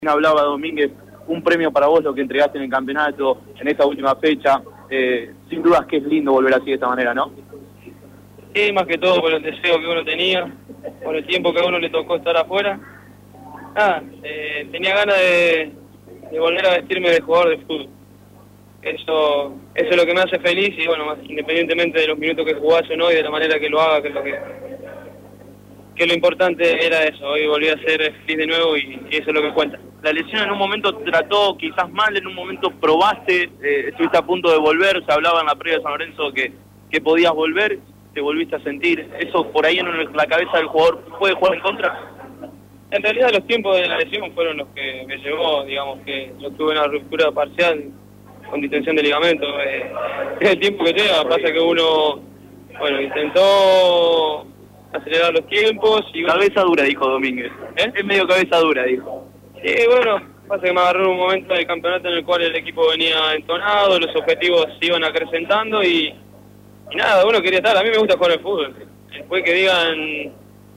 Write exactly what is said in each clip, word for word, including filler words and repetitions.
Hablaba Domínguez, un premio para vos lo que entregaste en el campeonato, en esta última fecha. Eh, sin dudas que es lindo volver así de esta manera, ¿no? Sí, más que todo por el deseo que uno tenía, por el tiempo que a uno le tocó estar afuera. Nada, eh, tenía ganas de, de volver a vestirme de jugador de fútbol. Eso, eso es lo que me hace feliz y bueno, más independientemente de los minutos que jugase o no y de la manera que lo haga, que es lo que, que lo importante era eso. Hoy volví a ser feliz de nuevo y, y eso es lo que cuenta. La lesión en un momento trató quizás mal, en un momento probaste, eh, estuviste a punto de volver, se hablaba en la previa de San Lorenzo que, que podías volver, te volviste a sentir. ¿Eso por ahí en la cabeza del jugador puede jugar en contra? En realidad los tiempos de la lesión fueron los que me llevó, digamos que yo tuve una ruptura parcial con distensión de ligamento. Eh, es el tiempo que lleva, pasa que uno, bueno, intentó acelerar los tiempos y... Cabeza dura, dijo Domínguez. ¿Eh? Es medio cabeza dura, dijo. Sí, bueno, pasa que me agarró en un momento del campeonato en el cual el equipo venía entonado, los objetivos se iban acrecentando y, y nada, uno quería estar. A mí me gusta jugar al fútbol. Después que digan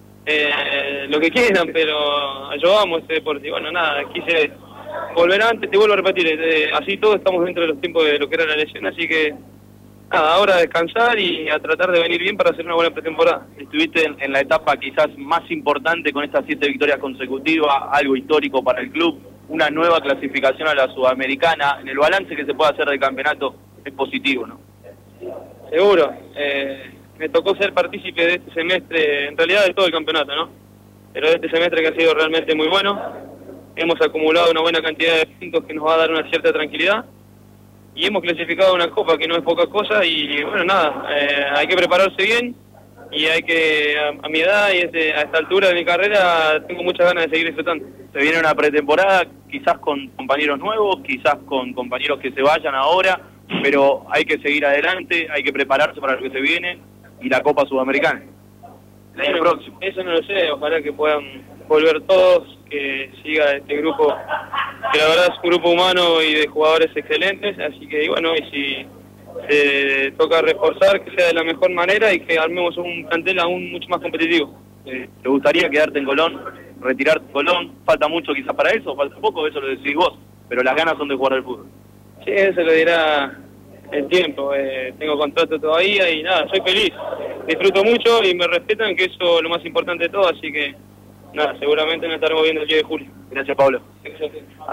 eh, lo que quieran, pero yo amo este deporte. Y bueno, nada, quise volver antes, te vuelvo a repetir, eh, así todos estamos dentro de los tiempos de lo que era la lesión, así que nada, ahora a descansar y a tratar de venir bien para hacer una buena pretemporada. Estuviste en, en la etapa quizás más importante con estas siete victorias consecutivas, algo histórico para el club, una nueva clasificación a la Sudamericana. En el balance que se puede hacer del campeonato es positivo, ¿no? Seguro. Eh, me tocó ser partícipe de este semestre, en realidad de todo el campeonato, ¿no? Pero de este semestre que ha sido realmente muy bueno. Hemos acumulado una buena cantidad de puntos que nos va a dar una cierta tranquilidad. Y hemos clasificado una copa que no es poca cosa y bueno, nada, eh, hay que prepararse bien y hay que, a, a mi edad y este, a esta altura de mi carrera, tengo muchas ganas de seguir disfrutando. Se viene una pretemporada, quizás con compañeros nuevos, quizás con compañeros que se vayan ahora, pero hay que seguir adelante, hay que prepararse para lo que se viene y la Copa Sudamericana. El año Bueno, próximo. Eso no lo sé, ojalá que puedan volver todos, que siga este grupo, que la verdad es un grupo humano y de jugadores excelentes, así que y bueno, y si se toca reforzar, que sea de la mejor manera y que armemos un plantel aún mucho más competitivo. Eh, ¿Te gustaría quedarte en Colón, retirarte en Colón? ¿Falta mucho quizás para eso? ¿Falta poco? Eso lo decís vos, pero las ganas son de jugar al fútbol. Sí, eso lo dirá el tiempo, eh, tengo contrato todavía y nada, soy feliz, disfruto mucho y me respetan, que eso es lo más importante de todo, así que nada, seguramente nos estaremos viendo el diez de julio. Gracias, Pablo. Gracias.